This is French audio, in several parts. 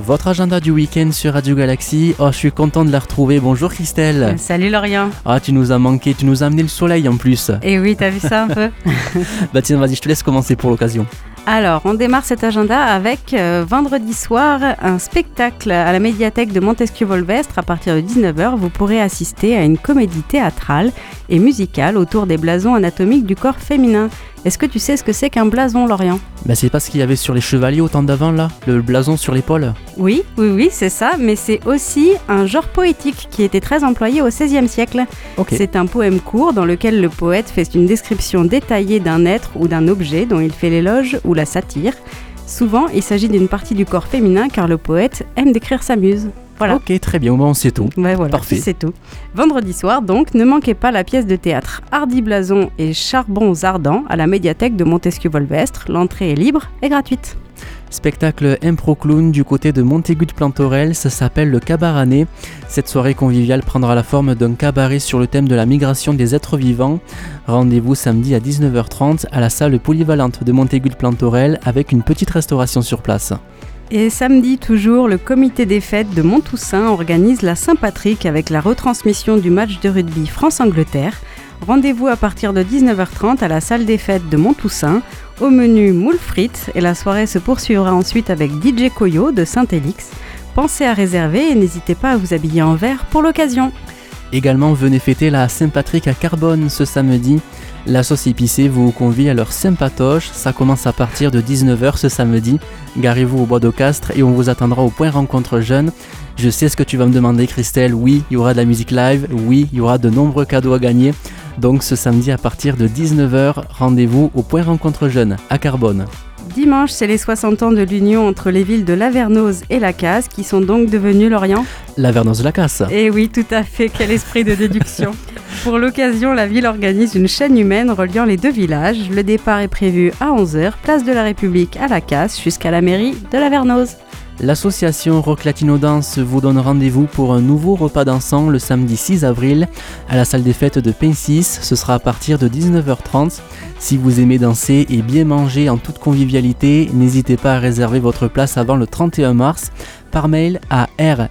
votre agenda du week-end sur Radio Galaxy. Oh, je suis content de la retrouver. Bonjour Christelle. Salut Lorient. Ah, tu nous as manqué, tu nous as amené le soleil en plus. Et oui, t'as vu ça un peu? Bah tiens, vas-y, je te laisse commencer pour l'occasion. Alors, on démarre cet agenda avec vendredi soir, un spectacle à la médiathèque de Montesquieu-Volvestre. À partir de 19h, vous pourrez assister à une comédie théâtrale et musicale autour des blasons anatomiques du corps féminin. Est-ce que tu sais ce que c'est qu'un blason, Lorient? Bah c'est pas ce qu'il y avait sur les chevaliers au temps d'avant là, le blason sur l'épaule. Oui, c'est ça, mais c'est aussi un genre poétique qui était très employé au XVIe siècle. Ok. C'est un poème court dans lequel le poète fait une description détaillée d'un être ou d'un objet dont il fait l'éloge ou la satire. Souvent, il s'agit d'une partie du corps féminin car le poète aime décrire sa muse. Voilà. Ok, très bien, au moins on sait tout. Ouais, voilà, Parfait. c'est tout. Vendredi soir, donc, ne manquez pas la pièce de théâtre Hardy Blason et Charbons Ardents à la médiathèque de Montesquieu-Volvestre. L'entrée est libre et gratuite. Spectacle impro clown du côté de Montaigu de Plantorel, ça s'appelle le Cabaret. Cette soirée conviviale prendra la forme d'un cabaret sur le thème de la migration des êtres vivants. Rendez-vous samedi à 19h30 à la salle polyvalente de Montaigu de Plantorel avec une petite restauration sur place. Et samedi toujours, le comité des fêtes de Monttoussaint organise la Saint-Patrick avec la retransmission du match de rugby France-Angleterre. Rendez-vous à partir de 19h30 à la salle des fêtes de Monttoussaint. Au menu moules frites et la soirée se poursuivra ensuite avec DJ Koyo de Saint-Élix. Pensez à réserver et n'hésitez pas à vous habiller en vert pour l'occasion. Également, venez fêter la Saint-Patrick à Carbone ce samedi. La sauce épicée vous convie à leur Saint-Patoche. Ça commence à partir de 19h ce samedi. Garez-vous au Bois d'Ocastre et on vous attendra au point rencontre jeune. Je sais ce que tu vas me demander, Christelle. Oui, il y aura de la musique live. Oui, il y aura de nombreux cadeaux à gagner. Donc ce samedi à partir de 19h, rendez-vous au point rencontre jeune à Carbone. Dimanche, c'est les 60 ans de l'union entre les villes de Lavernoz et Lacasse qui sont donc devenues Lorient. Lavernoz-Lacasse. Et oui, tout à fait, quel esprit de déduction. Pour l'occasion, la ville organise une chaîne humaine reliant les deux villages. Le départ est prévu à 11h, place de la République à Lacasse, jusqu'à la mairie de Lavernoz. L'association Rock Latino Dance vous donne rendez-vous pour un nouveau repas dansant le samedi 6 avril à la salle des fêtes de Pensis. Ce sera à partir de 19h30. Si vous aimez danser et bien manger en toute convivialité, n'hésitez pas à réserver votre place avant le 31 mars par mail à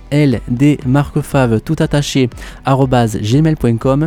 rldmarquefave@gmail.com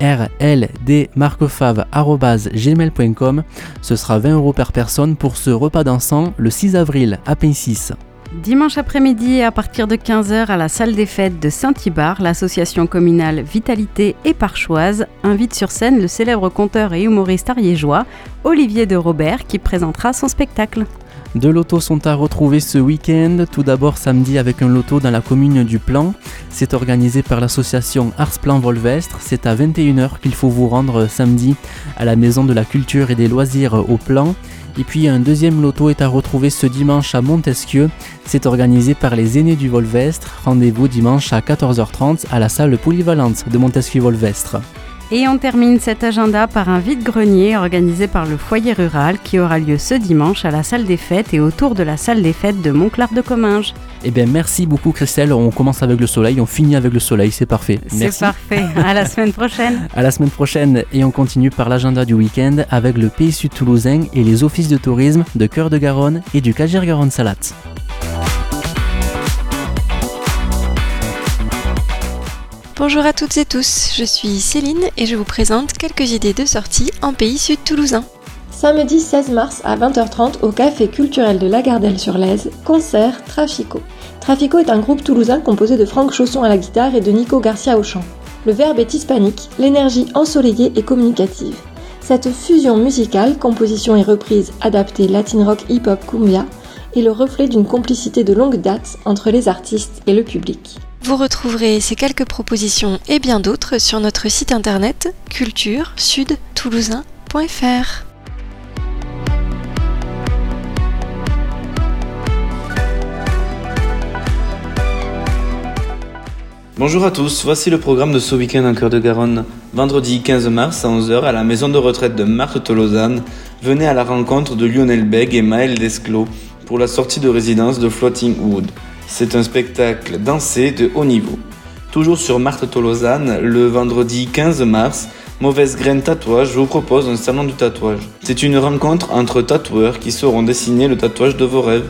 rldmarquefave@gmail.com. Ce sera 20 € par personne pour ce repas dansant le 6 avril à Pensis. Dimanche après-midi, à partir de 15h à la salle des fêtes de Saint-Ibard, l'association communale Vitalité et Parchoise invite sur scène le célèbre conteur et humoriste ariégeois Olivier de Robert qui présentera son spectacle. Deux lotos sont à retrouver ce week-end. Tout d'abord samedi avec un loto dans la commune du Plan. C'est organisé par l'association Ars Plan Volvestre. C'est à 21h qu'il faut vous rendre samedi à la Maison de la Culture et des Loisirs au Plan. Et puis un deuxième loto est à retrouver ce dimanche à Montesquieu. C'est organisé par les aînés du Volvestre. Rendez-vous dimanche à 14h30 à la salle polyvalente de Montesquieu-Volvestre. Et on termine cet agenda par un vide-grenier organisé par le foyer rural qui aura lieu ce dimanche à la salle des fêtes et autour de la salle des fêtes de Montclar-de-Comminges. Eh bien merci beaucoup Christelle, on commence avec le soleil, on finit avec le soleil, c'est parfait. Merci. C'est parfait, à la semaine prochaine. À la semaine prochaine et on continue par l'agenda du week-end avec le Pays Sud Toulousain et les offices de tourisme de Cœur de Garonne et du Cager-Garonne-Salat. Bonjour à toutes et tous, je suis Céline et je vous présente quelques idées de sortie en Pays Sud Toulousain. Samedi 16 mars à 20h30 au Café culturel de Lagardelle-sur-Lèze, concert Trafico. Trafico est un groupe toulousain composé de Franck Chausson à la guitare et de Nico Garcia au chant. Le verbe est hispanique, l'énergie ensoleillée et communicative. Cette fusion musicale, composition et reprise adaptée latin rock hip-hop cumbia, est le reflet d'une complicité de longue date entre les artistes et le public. Vous retrouverez ces quelques propositions et bien d'autres sur notre site internet culturesudtoulousain.fr. Bonjour à tous, voici le programme de ce week-end en Cœur de Garonne. Vendredi 15 mars à 11h à la maison de retraite de Marthe-Tolosane, venez à la rencontre de Lionel Beg et Maël Desclos pour la sortie de résidence de Floating Wood. C'est un spectacle dansé de haut niveau. Toujours sur Marthe-Tolosane, le vendredi 15 mars, Mauvaise Graine Tatouage vous propose un salon du tatouage. C'est une rencontre entre tatoueurs qui sauront dessiner le tatouage de vos rêves.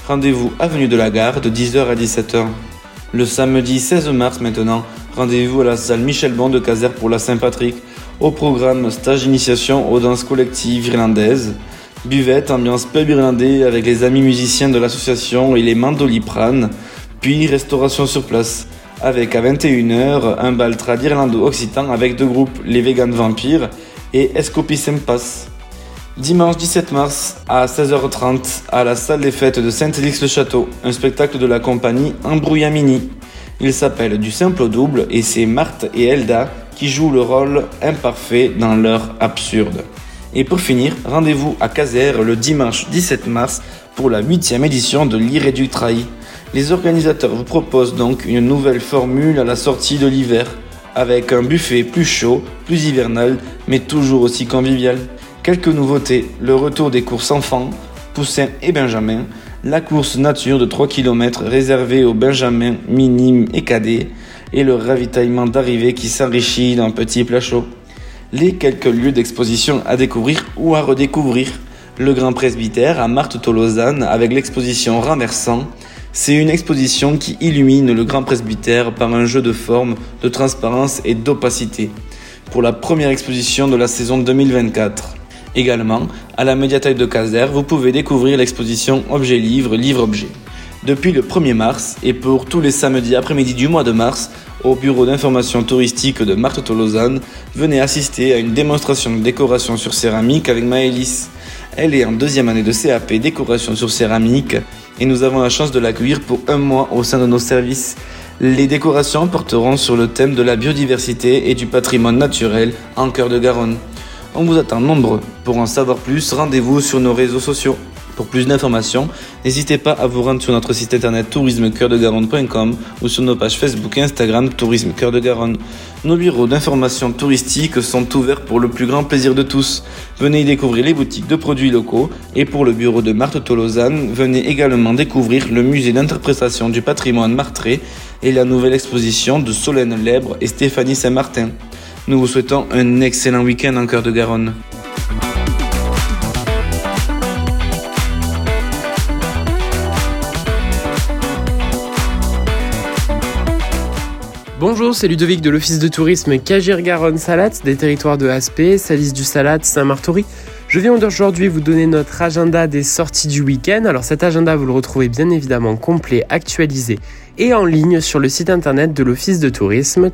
Rendez-vous avenue de la Gare de 10h à 17h. Le samedi 16 mars maintenant, rendez-vous à la salle Michel Bon de Caser pour la Saint-Patrick. Au programme stage d'initiation aux danses collectives irlandaises, buvette, ambiance pub irlandais avec les amis musiciens de l'association et les Mandolipranes, puis restauration sur place, avec à 21h un bal trad irlando-occitan avec deux groupes, les Vegan Vampires et Escopis Sempas. Dimanche 17 mars à 16h30 à la salle des fêtes de Saint-Élix-le-Château, un spectacle de la compagnie Embrouillamini. Il s'appelle Du simple au double et c'est Marthe et Elda qui jouent le rôle imparfait dans leur absurde. Et pour finir, rendez-vous à Caser le dimanche 17 mars pour la 8e édition de l'Irréductraï. Les organisateurs vous proposent donc une nouvelle formule à la sortie de l'hiver, avec un buffet plus chaud, plus hivernal, mais toujours aussi convivial. Quelques nouveautés, le retour des courses enfants, poussins et benjamins, la course nature de 3 km réservée aux benjamins, minimes et cadets, et le ravitaillement d'arrivée qui s'enrichit d'un petit plat chaud. Les quelques lieux d'exposition à découvrir ou à redécouvrir. Le Grand Presbytère à Marthe-Tolosane avec l'exposition Renversant. C'est une exposition qui illumine le Grand Presbytère par un jeu de forme, de transparence et d'opacité. Pour la première exposition de la saison 2024. Également, à la médiathèque de Caser, vous pouvez découvrir l'exposition Objet-Livre, Livre-Objet. Depuis le 1er mars et pour tous les samedis après-midi du mois de mars, au bureau d'information touristique de Marthe-Tolosane, venez assister à une démonstration de décoration sur céramique avec Maëlys. Elle est en 2e année de CAP décoration sur céramique et nous avons la chance de l'accueillir pour un mois au sein de nos services. Les décorations porteront sur le thème de la biodiversité et du patrimoine naturel en cœur de Garonne. On vous attend nombreux. Pour en savoir plus, rendez-vous sur nos réseaux sociaux. Pour plus d'informations, n'hésitez pas à vous rendre sur notre site internet tourismecoeurdegaronne.com ou sur nos pages Facebook et Instagram Tourisme Cœur de Garonne. Nos bureaux d'information touristique sont ouverts pour le plus grand plaisir de tous. Venez y découvrir les boutiques de produits locaux et pour le bureau de Marthe-Tolosane, venez également découvrir le musée d'interprétation du patrimoine martrais et la nouvelle exposition de Solène Lèbre et Stéphanie Saint-Martin. Nous vous souhaitons un excellent week-end en Cœur de Garonne. Bonjour, c'est Ludovic de l'Office de tourisme Cagir-Garonne-Salatte, des territoires de Aspet, Salis-du-Salat, Saint-Martory. Je viens aujourd'hui vous donner notre agenda des sorties du week-end. Alors cet agenda, vous le retrouvez bien évidemment complet, actualisé et en ligne sur le site internet de l'Office de tourisme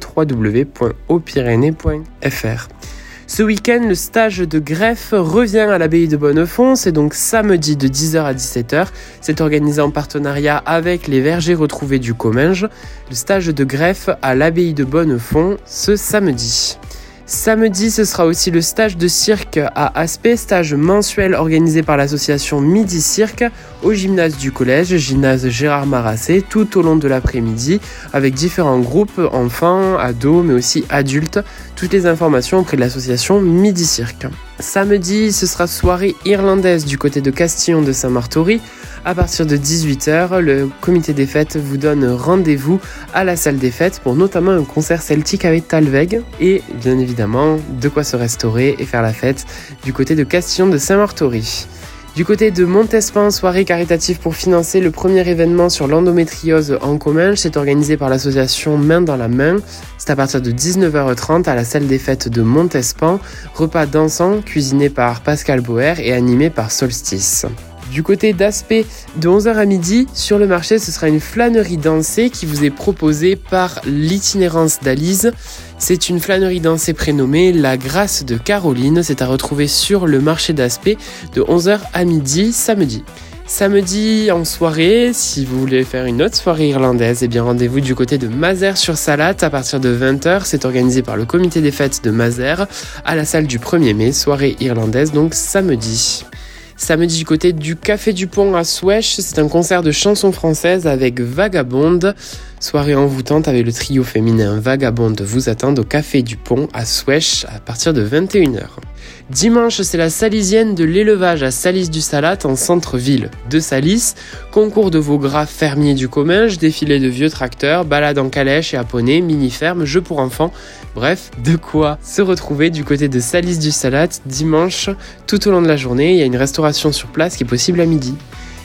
www.hautpyrénées.fr. Ce week-end, le stage de greffe revient à l'abbaye de Bonnefond. C'est donc samedi de 10h à 17h. C'est organisé en partenariat avec les vergers retrouvés du Comminges. Le stage de greffe à l'abbaye de Bonnefond ce samedi. Samedi, ce sera aussi le stage de cirque à Aspet, stage mensuel organisé par l'association Midi Cirque au gymnase du collège, gymnase Gérard Marassé, tout au long de l'après-midi, avec différents groupes, enfants, ados, mais aussi adultes. Toutes les informations auprès de l'association Midi Cirque. Samedi, ce sera soirée irlandaise du côté de Castillon de Saint-Martory. À partir de 18h, le comité des fêtes vous donne rendez-vous à la salle des fêtes pour notamment un concert celtique avec Talveg et bien évidemment de quoi se restaurer et faire la fête du côté de Castillon de Saint-Martory. Du côté de Montespan, soirée caritative pour financer le premier événement sur l'endométriose en Comminges. C'est organisé par l'association Main dans la Main. C'est à partir de 19h30 à la salle des fêtes de Montespan. Repas dansant cuisiné par Pascal Boer et animé par Solstice. Du côté d'Aspet, de 11h à midi, sur le marché, ce sera une flânerie dansée qui vous est proposée par l'Itinérance d'Alise. C'est une flânerie dansée prénommée La Grâce de Caroline. C'est à retrouver sur le marché d'Aspet de 11h à midi, samedi. Samedi en soirée, si vous voulez faire une autre soirée irlandaise, eh bien rendez-vous du côté de Mazères-sur-Salatte à partir de 20h. C'est organisé par le comité des fêtes de Mazères à la salle du 1er mai, soirée irlandaise donc samedi. Samedi du côté du Café du Pont à Souèche, c'est un concert de chansons françaises avec Vagabonde. Soirée envoûtante avec le trio féminin Vagabonde vous attend au Café du Pont à Souèche à partir de 21h. Dimanche, c'est la salisienne de l'élevage à Salis-du-Salat en centre-ville de Salis. Concours de veau gras fermier du Comminges, défilé de vieux tracteurs, balade en calèche et à poney, mini-ferme, jeux pour enfants. Bref, de quoi se retrouver du côté de Salis-du-Salat dimanche tout au long de la journée. Il y a une restauration sur place qui est possible à midi.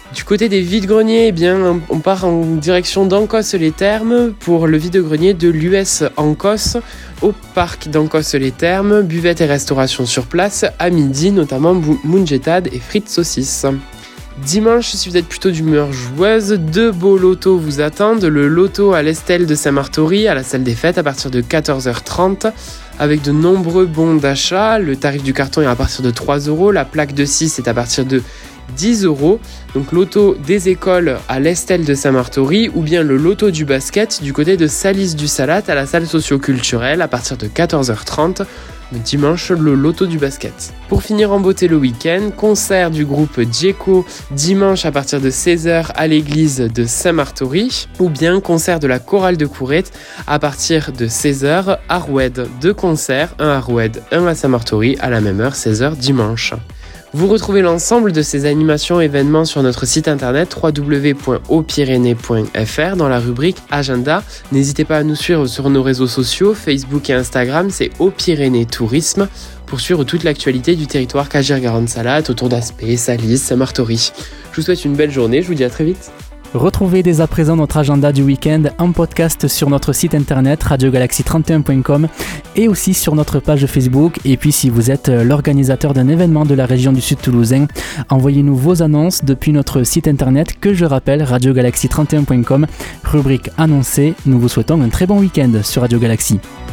Du côté des vides-greniers, eh bien, on part en direction d'Ancos-les-Thermes pour le vide-grenier de l'US Ancos au parc d'Ancos-les-Thermes, buvette et restauration sur place, à midi notamment moungetade et frites saucisses. Dimanche, si vous êtes plutôt d'humeur joueuse, 2 beaux lotos vous attendent. Le loto à l'Estelle de Saint-Martory à la salle des fêtes à partir de 14h30 avec de nombreux bons d'achat. Le tarif du carton est à partir de 3 €, la plaque de 6 est à partir de 10 €. Donc loto des écoles à l'Estelle de Saint-Martory ou bien le loto du basket du côté de Salis du Salat à la salle socio-culturelle à partir de 14h30. Le dimanche, le loto du basket. Pour finir en beauté le week-end, concert du groupe Djeko dimanche à partir de 16h à l'église de Saint-Martory ou bien concert de la chorale de Courette à partir de 16h à Roued. 2 concerts, un à Roued, un à Saint-Martory à la même heure, 16h dimanche. Vous retrouvez l'ensemble de ces animations et événements sur notre site internet www.hautpyrénées.fr dans la rubrique Agenda. N'hésitez pas à nous suivre sur nos réseaux sociaux, Facebook et Instagram, c'est Haut-Pyrénées Tourisme, pour suivre toute l'actualité du territoire Cager-Garonne-Salate autour d'Aspet, Salis, Saint-Martory. Je vous souhaite une belle journée, je vous dis à très vite. Retrouvez dès à présent notre agenda du week-end en podcast sur notre site internet radiogalaxie31.com et aussi sur notre page Facebook. Et puis si vous êtes l'organisateur d'un événement de la région du Sud Toulousain, envoyez-nous vos annonces depuis notre site internet que je rappelle radiogalaxie31.com, rubrique annoncée. Nous vous souhaitons un très bon week-end sur Radio Galaxie.